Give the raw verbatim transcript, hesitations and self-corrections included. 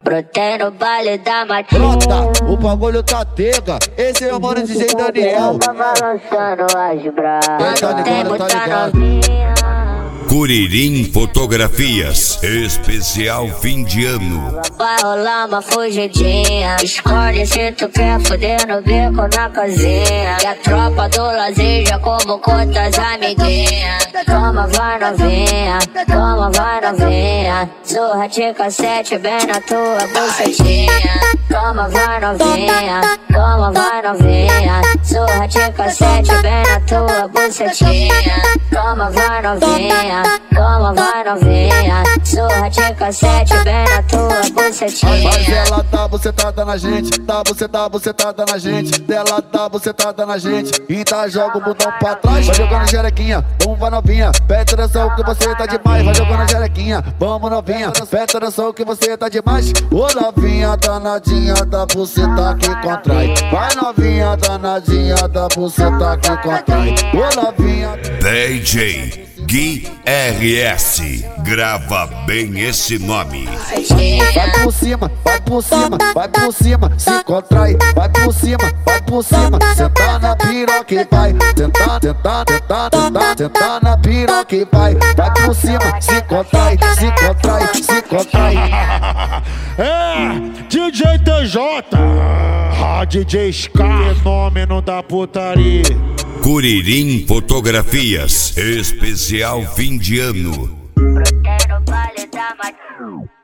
Brotei no baile da matinha. Brota, o bagulho tá tega. Esse é o mano D J Daniel. Tá balançando as bravas. Tá ligado, Tem tá muita ligado. novinha. Curirim Fotografias, especial fim de ano. Vai rolar uma fugidinha. Escolhe se tu quer fuder no bico na casinha. E a tropa do lazer como quantas amiguinhas. Toma, vai novinha. Toma, vai novinha. Surra de cassete bem na tua bucetinha. Toma, vai novinha. Toma, vai novinha. Surra de cassete bem na tua bucetinha. Toma, vai novinha. Toma, vai novinha. Surra de cassete bem na tua bucetinha. Mas ela tá bucetada na gente, tá bucetada, bucetada na gente. Dela tá bucetada na gente, e tá joga o bundão pra trás. Vai jogando jerequinha, vamos vai novinha. Presta atenção que você tá demais. Vai jogando jerequinha, vamos novinha. Presta atenção que você tá demais. Ô novinha danadinha da buceta que contrai. Vai novinha danadinha da buceta que contrai. Ô novinha D J Gui R S, grava bem esse nome. vai por cima, vai por cima, vai por cima, se contrai, vai por cima, vai por cima, senta na piroca e vai, tenta, tenta, tenta, tenta, tenta na piroca e vai, vai por cima, se contrai, se contrai, se contrai. É, D J T J, ah, D J Ska, fenômeno da putaria. Curirim Fotografias, especial fim de ano. Brotei no baile da matinha.